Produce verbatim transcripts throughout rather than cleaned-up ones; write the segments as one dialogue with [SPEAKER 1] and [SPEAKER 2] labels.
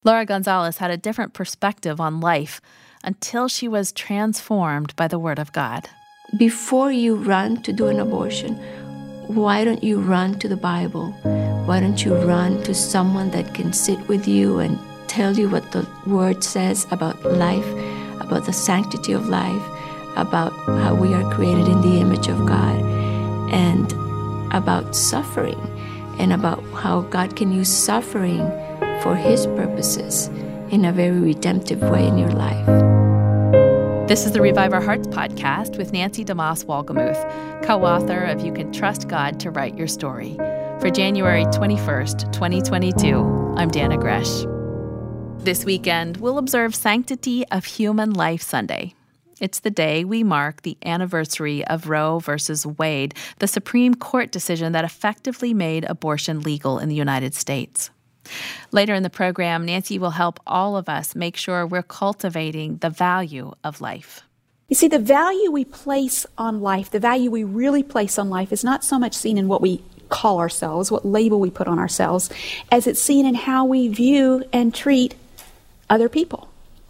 [SPEAKER 1] Laura Gonzalez had a different perspective on life until she was transformed by the Word of God.
[SPEAKER 2] Before you run to do an abortion, why don't you run to the Bible? Why don't you run to someone that can sit with you and tell you what the Word says about life, about the sanctity of life, about how we are created in the image of God, and about suffering, and about how God can use suffering for His purposes in a very redemptive way in your life.
[SPEAKER 1] This is the Revive Our Hearts podcast with Nancy DeMoss Wolgemuth, co-author of You Can Trust God to Write Your Story. For January twenty-first, twenty twenty-two, I'm Dana Gresh. This weekend, we'll observe Sanctity of Human Life Sunday. It's the day we mark the anniversary of Roe versus Wade, the Supreme Court decision that effectively made abortion legal in the United States. Later in the program, Nancy will help all of us make sure we're cultivating the value of life.
[SPEAKER 3] You see, the value we place on life, the value we really place on life, is not so much seen in what we call ourselves, what label we put on ourselves, as it's seen in how we view and treat other people,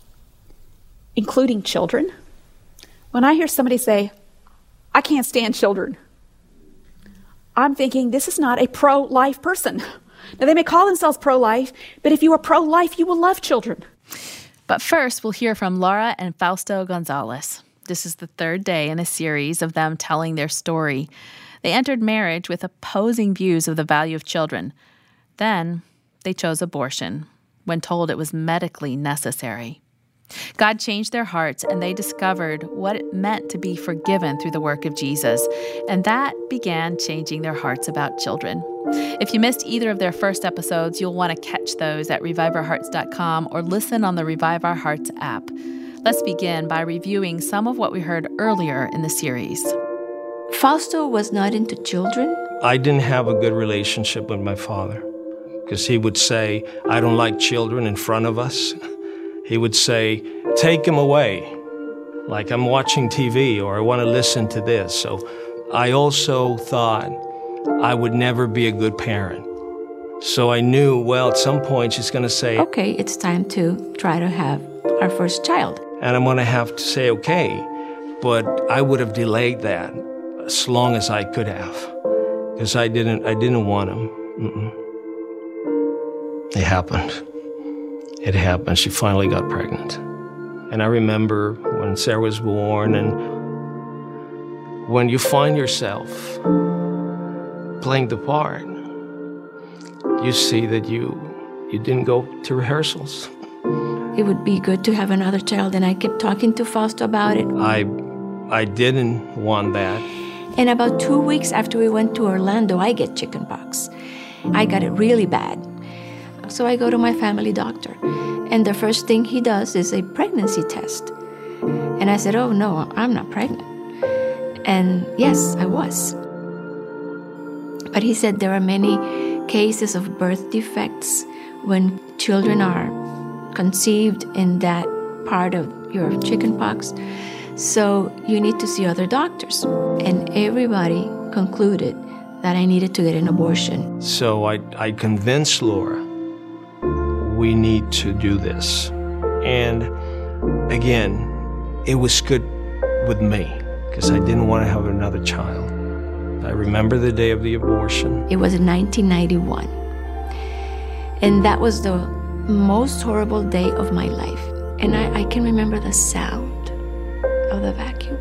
[SPEAKER 3] including children. When I hear somebody say, I can't stand children, I'm thinking this is not a pro-life person. Now, they may call themselves pro-life, but if you are pro-life, you will love children.
[SPEAKER 1] But first, we'll hear from Laura and Fausto Gonzalez. This is the third day in a series of them telling their story. They entered marriage with opposing views of the value of children. Then, they chose abortion when told it was medically necessary. God changed their hearts, and they discovered what it meant to be forgiven through the work of Jesus. And that began changing their hearts about children. If you missed either of their first episodes, you'll want to catch those at revive our hearts dot com or listen on the Revive Our Hearts app. Let's begin by reviewing some of what we heard earlier in the series.
[SPEAKER 2] Fausto was not into children.
[SPEAKER 4] I didn't have a good relationship with my father because he would say, I don't like children in front of us. He would say, take him away, like I'm watching T V or I want to listen to this. So I also thought I would never be a good parent. So I knew, well, at some point she's going to say,
[SPEAKER 2] okay, it's time to try to have our first child.
[SPEAKER 4] And I'm going to have to say, okay, but I would have delayed that as long as I could have because I didn't, I didn't want him. Mm-mm. It happened. It happened. She finally got pregnant. And I remember when Sarah was born, and when you find yourself playing the part, you see that you you didn't go to rehearsals.
[SPEAKER 2] It would be good to have another child, and I kept talking to Fausto about it.
[SPEAKER 4] I I didn't want that.
[SPEAKER 2] And about two weeks after we went to Orlando, I get chickenpox. I got it really bad. So I go to my family doctor, and the first thing he does is a pregnancy test. And I said, oh, no, I'm not pregnant. And yes, I was. But he said there are many cases of birth defects when children are conceived in that part of your chickenpox. So you need to see other doctors. And everybody concluded that I needed to get an abortion.
[SPEAKER 4] So I, I convinced Laura, we need to do this. And again, it was good with me because I didn't want to have another child. I remember the day of the abortion.
[SPEAKER 2] It was in nineteen ninety-one. And that was the most horrible day of my life. And I, I can remember the sound of the vacuum.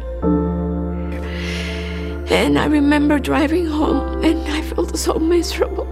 [SPEAKER 2] And I remember driving home, and I felt so miserable.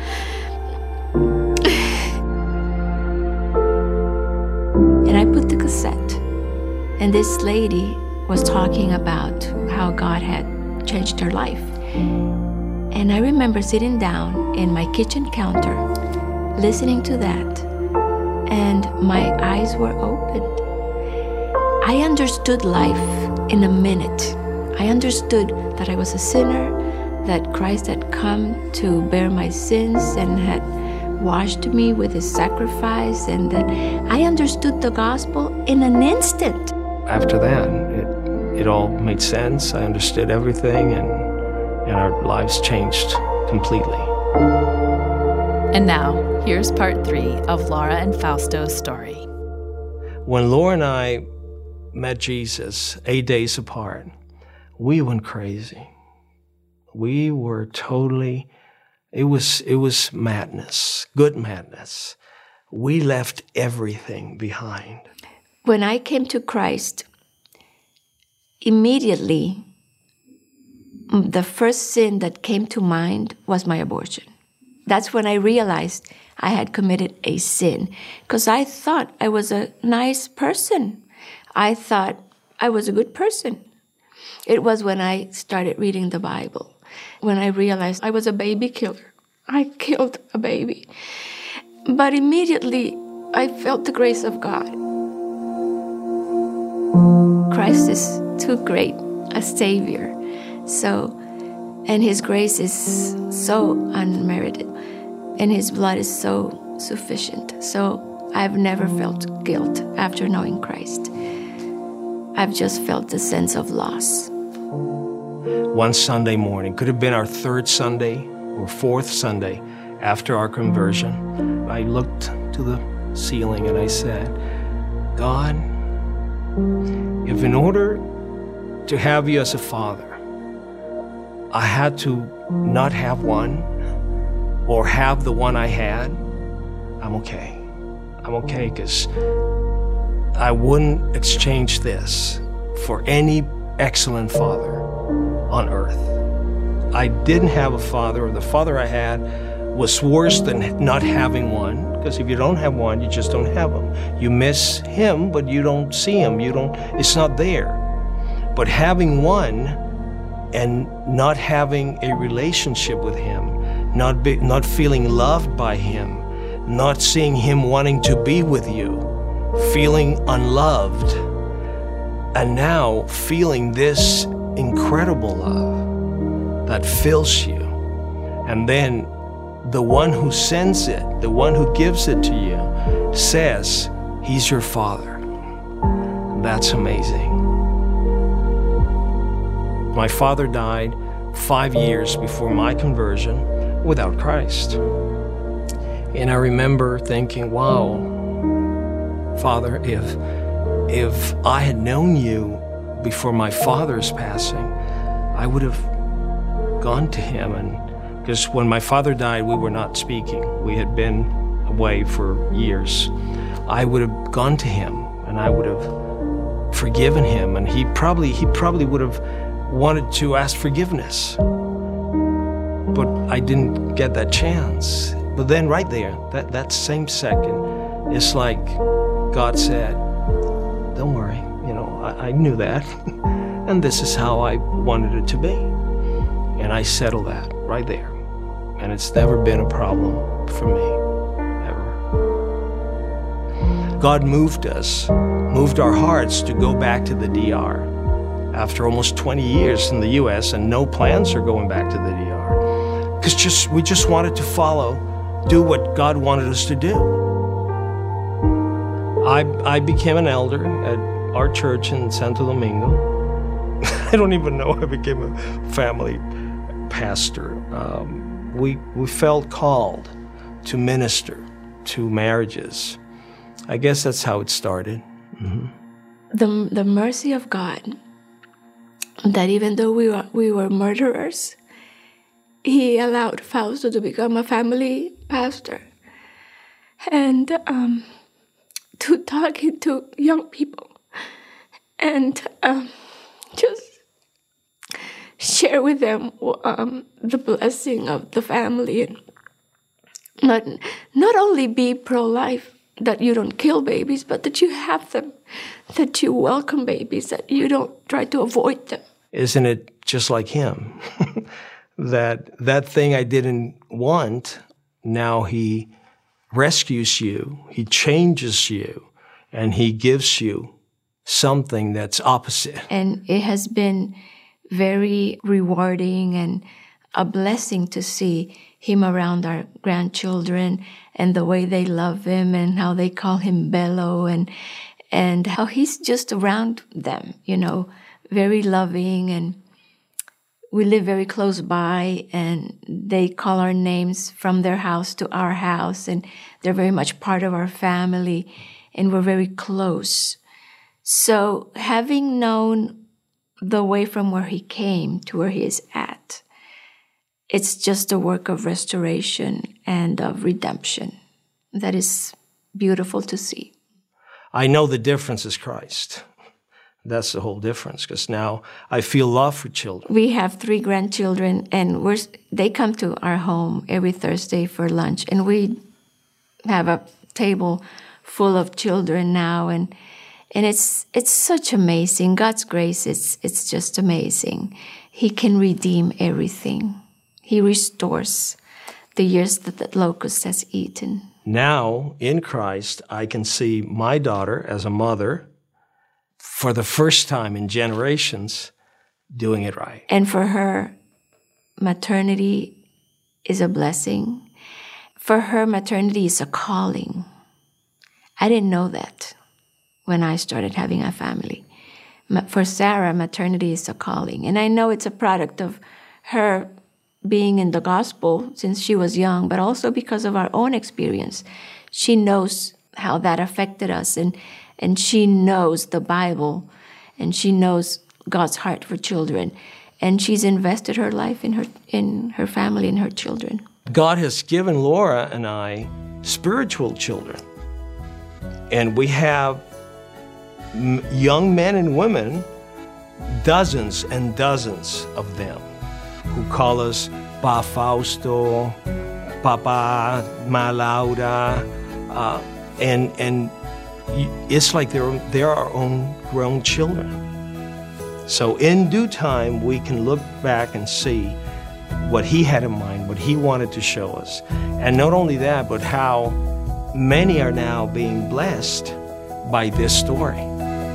[SPEAKER 2] And I put the cassette, and this lady was talking about how God had changed her life. And I remember sitting down in my kitchen counter, listening to that, and my eyes were opened. I understood life in a minute. I understood that I was a sinner, that Christ had come to bear my sins and had washed me with his sacrifice, and that I understood the gospel in an instant.
[SPEAKER 4] After that, it, it all made sense. I understood everything, and, and our lives changed completely.
[SPEAKER 1] And now, here's part three of Laura and Fausto's story.
[SPEAKER 4] When Laura and I met Jesus eight days apart, we went crazy. We were totally, it was, it was madness, good madness. We left everything behind.
[SPEAKER 2] When I came to Christ, immediately, the first sin that came to mind was my abortion. That's when I realized I had committed a sin, because I thought I was a nice person. I thought I was a good person. It was when I started reading the Bible, when I realized I was a baby killer. I killed a baby. But immediately, I felt the grace of God. Christ is too great a Savior. So, and His grace is so unmerited, and His blood is so sufficient. So I've never felt guilt after knowing Christ. I've just felt the sense of loss.
[SPEAKER 4] One Sunday morning, could have been our third Sunday or fourth Sunday after our conversion, I looked to the ceiling and I said, God, if in order to have you as a father, I had to not have one or have the one I had, I'm okay. I'm okay because I wouldn't exchange this for any excellent father on earth. I didn't have a father, or the father I had was worse than not having one, because if you don't have one, you just don't have him. You miss him, but you don't see him. You don't, it's not there. But having one and not having a relationship with him, not be, not feeling loved by him, not seeing him wanting to be with you, feeling unloved, and now feeling this incredible love that fills you. And then the one who sends it, the one who gives it to you, says he's your father. That's amazing. My father died five years before my conversion without Christ. And I remember thinking, wow, Father, if, if I had known you before my father's passing, I would have gone to him. And because when my father died, we were not speaking. We had been away for years. I would have gone to him and I would have forgiven him. And he probably, he probably would have wanted to ask forgiveness. But I didn't get that chance. But then right there, that, that same second, it's like God said, don't worry, you know, I, I knew that. And this is how I wanted it to be. And I settled that right there. And it's never been a problem for me, ever. God moved us, moved our hearts to go back to the D R after almost twenty years in the U S, and no plans are going back to the D R. Because just we just wanted to follow, do what God wanted us to do. I, I became an elder at our church in Santo Domingo. I don't even know I became a family pastor. Um, we, we felt called to minister to marriages. I guess that's how it started. Mm-hmm.
[SPEAKER 2] The, the mercy of God, that even though we were, we were murderers, He allowed Fausto to become a family pastor and um, to talk to young people and um, just share with them um, the blessing of the family, and not, not only be pro-life, that you don't kill babies, but that you have them, that you welcome babies, that you don't try to avoid them.
[SPEAKER 4] Isn't it just like him? that that thing I didn't want, now he rescues you, he changes you, and he gives you something that's opposite.
[SPEAKER 2] And it has been very rewarding and a blessing to see him around our grandchildren and the way they love him and how they call him Bello, and and how he's just around them, you know, very loving. And we live very close by, and they call our names from their house to our house, and they're very much part of our family, and we're very close. So having known the way from where he came to where he is at, it's just a work of restoration and of redemption that is beautiful to see.
[SPEAKER 4] I know the difference is Christ. That's the whole difference, because now I feel love for children.
[SPEAKER 2] We have three grandchildren, and we're, they come to our home every Thursday for lunch, and we have a table full of children now, and and it's it's such amazing. God's grace, it's it's just amazing. He can redeem everything. He restores the years that the locust has eaten.
[SPEAKER 4] Now, in Christ, I can see my daughter as a mother, for the first time in generations, doing it right.
[SPEAKER 2] And for her, maternity is a blessing. For her, maternity is a calling. I didn't know that when I started having a family. For Sarah, maternity is a calling. And I know it's a product of her being in the gospel since she was young, but also because of our own experience. She knows how that affected us, and And she knows the Bible, and she knows God's heart for children. And she's invested her life in her in her family and her children.
[SPEAKER 4] God has given Laura and I spiritual children. And we have m- young men and women, dozens and dozens of them, who call us Pa Fausto, Papa, Ma Laura, uh, and and it's like they're, they're our own grown children. So in due time, we can look back and see what he had in mind, what he wanted to show us. And not only that, but how many are now being blessed by this story.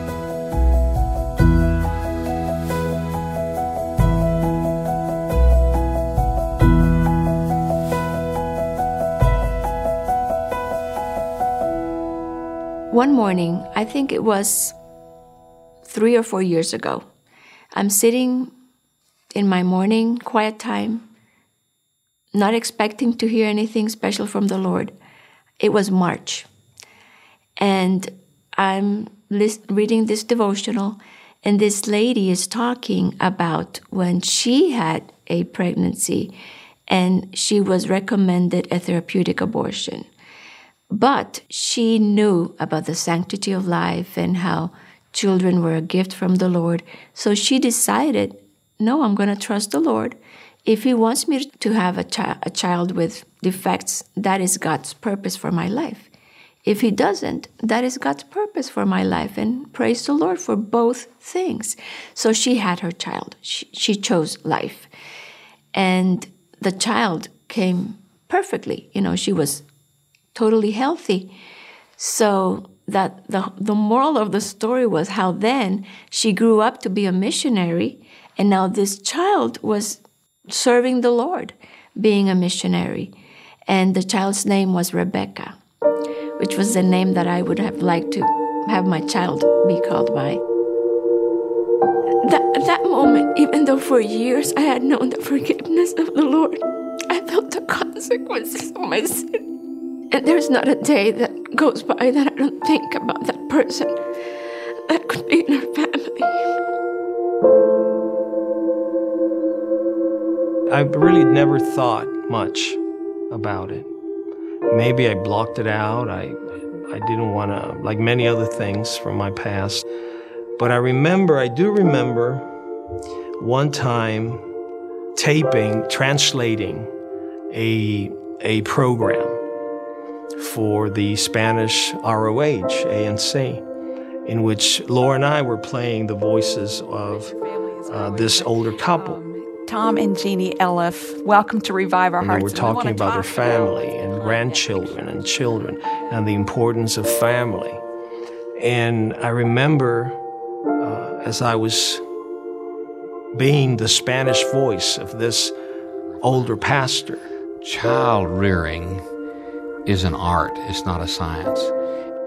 [SPEAKER 2] One morning, I think it was three or four years ago, I'm sitting in my morning quiet time, not expecting to hear anything special from the Lord. It was March, and I'm list- reading this devotional, and this lady is talking about when she had a pregnancy and she was recommended a therapeutic abortion. But she knew about the sanctity of life and how children were a gift from the Lord. So she decided, no, I'm going to trust the Lord. If he wants me to have a, chi- a child with defects, that is God's purpose for my life. If he doesn't, that is God's purpose for my life. And praise the Lord for both things. So she had her child. She, she chose life. And the child came perfectly. You know, she was totally healthy. So that the the moral of the story was how then she grew up to be a missionary, and now this child was serving the Lord, being a missionary. And the child's name was Rebecca, which was the name that I would have liked to have my child be called by. That, that moment, even though for years I had known the forgiveness of the Lord, I felt the consequences of my sin. And there's not a day that goes by that I don't think about that person that could be in our family.
[SPEAKER 4] I really never thought much about it. Maybe I blocked it out. I, I didn't want to, like many other things from my past. But I remember, I do remember one time taping, translating a, a program for the Spanish R O H, A N C, in which Laura and I were playing the voices of uh, this older couple.
[SPEAKER 3] Um, Tom and Jeannie Elliff, welcome to Revive Our
[SPEAKER 4] and
[SPEAKER 3] Hearts.
[SPEAKER 4] They were talking about their family and grandchildren and children and the importance of family. And I remember uh, as I was being the Spanish voice of this older pastor.
[SPEAKER 5] Child rearing is an art, it's not a science.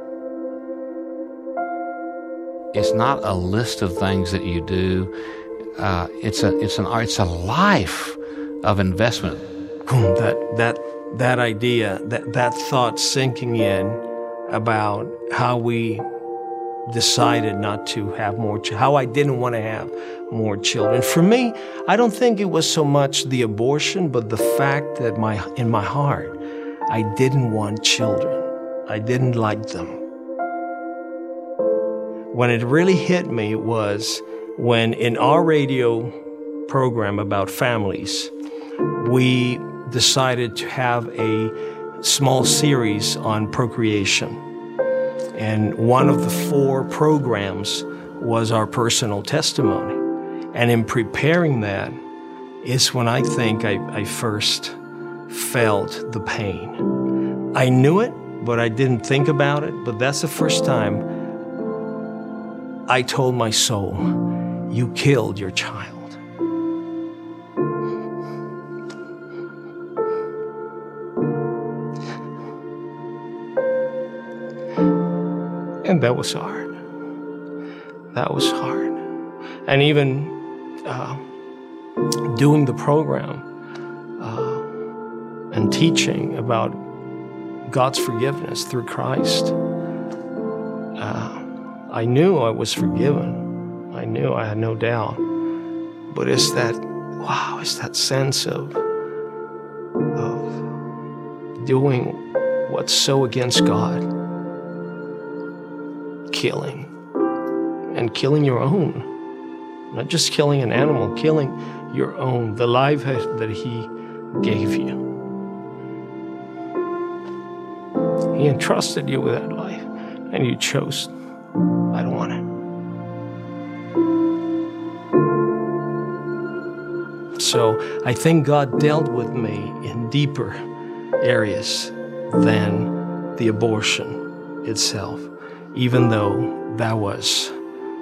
[SPEAKER 5] It's not a list of things that you do. uh, it's a it's an it's a life of investment.
[SPEAKER 4] That that that idea, that that thought sinking in about how we decided not to have more, ch- how I didn't want to have more children. For me, I don't think it was so much the abortion, but the fact that my in my heart, I didn't want children. I didn't like them. When it really hit me was when in our radio program about families, we decided to have a small series on procreation. And one of the four programs was our personal testimony. And in preparing that is when I think I, I first felt the pain. I knew it, but I didn't think about it. But that's the first time I told my soul, you killed your child. And that was hard. That was hard. And even uh, doing the program uh, and teaching about God's forgiveness through Christ, uh, I knew I was forgiven. I knew, I had no doubt. But it's that, wow, it's that sense of, of doing what's so against God. Killing. And killing your own. Not just killing an animal, killing your own, the life that He gave you. He entrusted you with that life, and you chose, I don't want it. So I think God dealt with me in deeper areas than the abortion itself, even though that was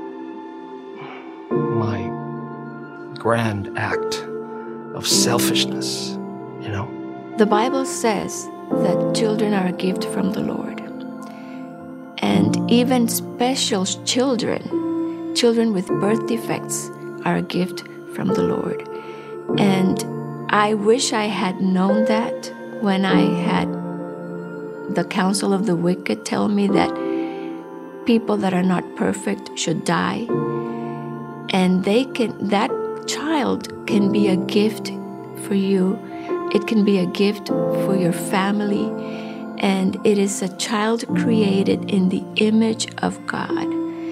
[SPEAKER 4] my grand act of selfishness, you know.
[SPEAKER 2] The Bible says that children are a gift from the Lord. And even special children, children with birth defects, are a gift from the Lord. And I wish I had known that when I had the counsel of the wicked tell me that people that are not perfect should die. And they can, that child can be a gift for you. It can be a gift for your family. And it is a child created in the image of God.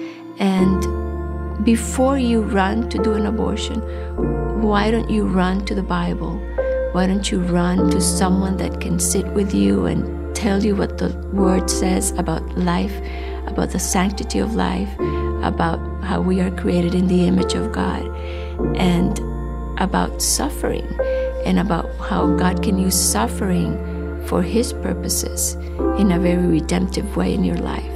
[SPEAKER 2] And before you run to do an abortion, why don't you run to the Bible? Why don't you run to someone that can sit with you and tell you what the Word says about life, about the sanctity of life, about how we are created in the image of God, and about suffering, and about how God can use suffering for His purposes in a very redemptive way in your life.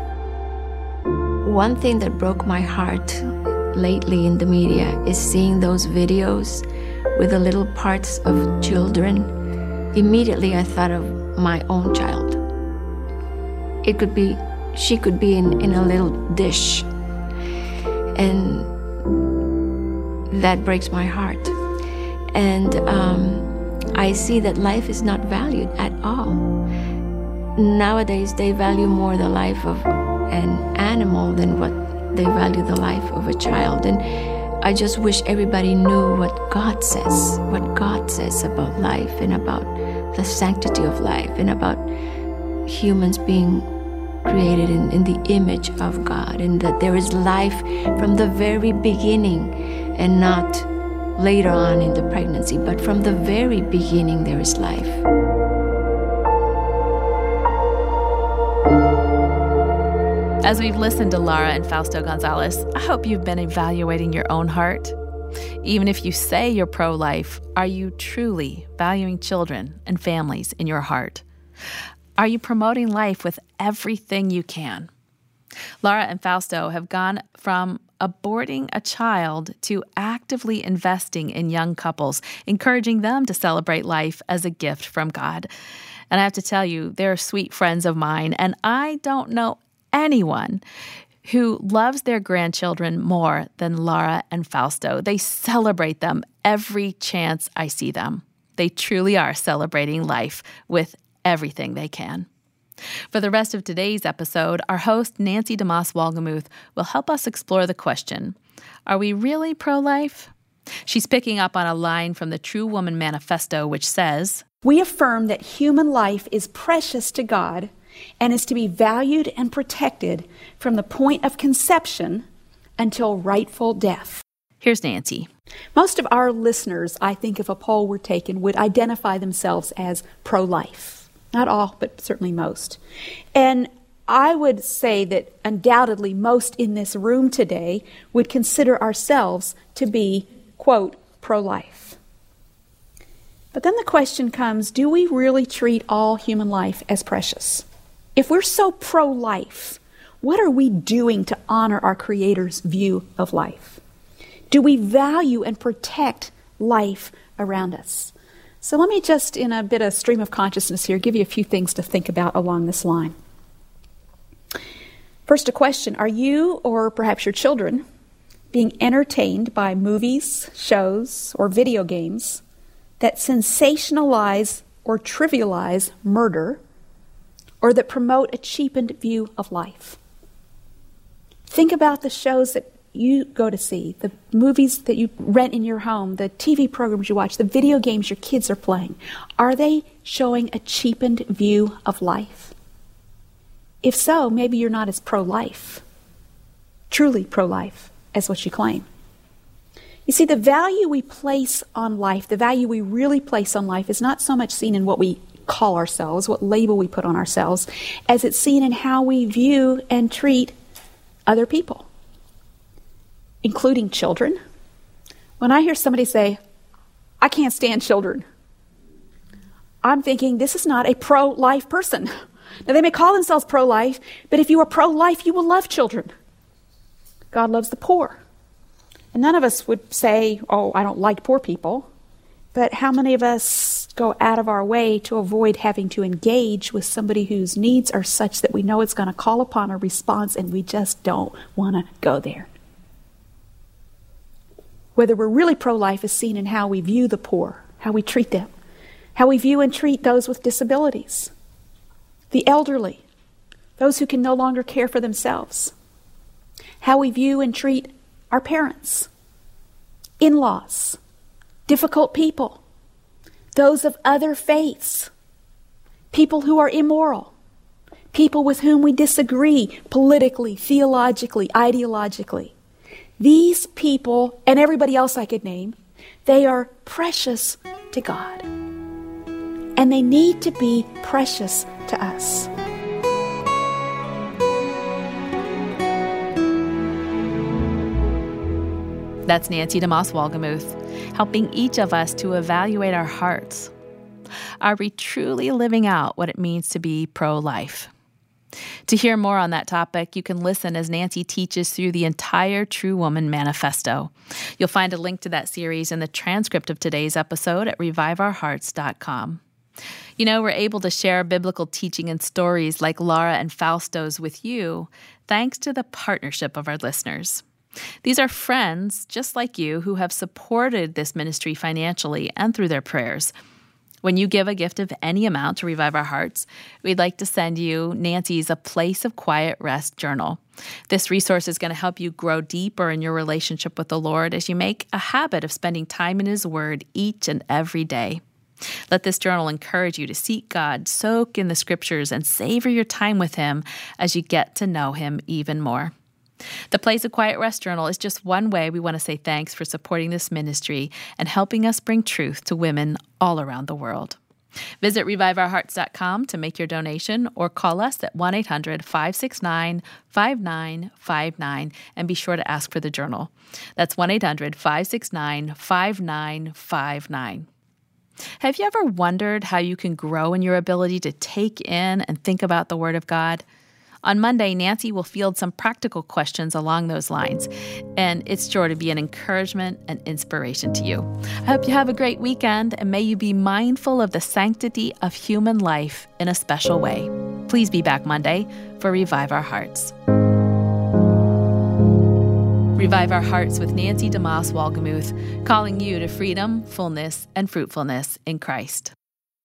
[SPEAKER 2] One thing that broke my heart lately in the media is seeing those videos with the little parts of children. Immediately I thought of my own child. It could be, she could be in, in a little dish. And that breaks my heart. And um, I see that life is not valued at all. Nowadays, they value more the life of an animal than what they value the life of a child. And I just wish everybody knew what God says, what God says about life and about the sanctity of life and about humans being created in, in the image of God, and that there is life from the very beginning and not later on in the pregnancy, but from the very beginning there is life.
[SPEAKER 1] As we've listened to Laura and Fausto Gonzalez, I hope you've been evaluating your own heart. Even if you say you're pro-life, are you truly valuing children and families in your heart? Are you promoting life with everything you can? Laura and Fausto have gone from aborting a child to actively investing in young couples, encouraging them to celebrate life as a gift from God. And I have to tell you, they're sweet friends of mine, and I don't know anyone who loves their grandchildren more than Laura and Fausto. They celebrate them every chance I see them. They truly are celebrating life with everything they can. For the rest of today's episode, our host, Nancy DeMoss Wolgemuth, will help us explore the question, are we really pro-life? She's picking up on a line from the True Woman Manifesto, which says,
[SPEAKER 3] "We affirm that human life is precious to God and is to be valued and protected from the point of conception until rightful death."
[SPEAKER 1] Here's Nancy.
[SPEAKER 3] Most of our listeners, I think if a poll were taken, would identify themselves as pro-life. Not all, but certainly most. And I would say that undoubtedly most in this room today would consider ourselves to be, quote, pro-life. But then the question comes, do we really treat all human life as precious? If we're so pro-life, what are we doing to honor our Creator's view of life? Do we value and protect life around us? So let me just, in a bit of stream of consciousness here, give you a few things to think about along this line. First, a question. Are you, or perhaps your children, being entertained by movies, shows, or video games that sensationalize or trivialize murder, or that promote a cheapened view of life? Think about the shows that you go to see, the movies that you rent in your home, the T V programs you watch, the video games your kids are playing. Are they showing a cheapened view of life? If so, maybe you're not as pro-life, truly pro-life, as what you claim. You see, the value we place on life, the value we really place on life, is not so much seen in what we call ourselves, what label we put on ourselves, as it's seen in how we view and treat other people, including children. When I hear somebody say, I can't stand children, I'm thinking this is not a pro-life person. Now, they may call themselves pro-life, but if you are pro-life, you will love children. God loves the poor. And none of us would say, oh, I don't like poor people. But how many of us go out of our way to avoid having to engage with somebody whose needs are such that we know it's going to call upon a response and we just don't want to go there? Whether we're really pro-life is seen in how we view the poor, how we treat them, how we view and treat those with disabilities, the elderly, those who can no longer care for themselves, how we view and treat our parents, in-laws, difficult people, those of other faiths, people who are immoral, people with whom we disagree politically, theologically, ideologically. These people, and everybody else I could name, they are precious to God. And they need to be precious to us.
[SPEAKER 1] That's Nancy DeMoss Wolgemuth, helping each of us to evaluate our hearts. Are we truly living out what it means to be pro-life? To hear more on that topic, you can listen as Nancy teaches through the entire True Woman Manifesto. You'll find a link to that series in the transcript of today's episode at revive our hearts dot com. You know, we're able to share biblical teaching and stories like Laura and Fausto's with you, thanks to the partnership of our listeners. These are friends, just like you, who have supported this ministry financially and through their prayers. When you give a gift of any amount to Revive Our Hearts, we'd like to send you Nancy's A Place of Quiet Rest journal. This resource is going to help you grow deeper in your relationship with the Lord as you make a habit of spending time in His Word each and every day. Let this journal encourage you to seek God, soak in the Scriptures, and savor your time with Him as you get to know Him even more. The Place of Quiet Rest journal is just one way we want to say thanks for supporting this ministry and helping us bring truth to women all around the world. Visit revive our hearts dot com to make your donation or call us at one eight hundred five six nine five nine five nine and be sure to ask for the journal. That's one eight hundred five six nine five nine five nine. Have you ever wondered how you can grow in your ability to take in and think about the Word of God? On Monday, Nancy will field some practical questions along those lines, and it's sure to be an encouragement and inspiration to you. I hope you have a great weekend, and may you be mindful of the sanctity of human life in a special way. Please be back Monday for Revive Our Hearts. Revive Our Hearts with Nancy DeMoss Wolgemuth, calling you to freedom, fullness, and fruitfulness in Christ.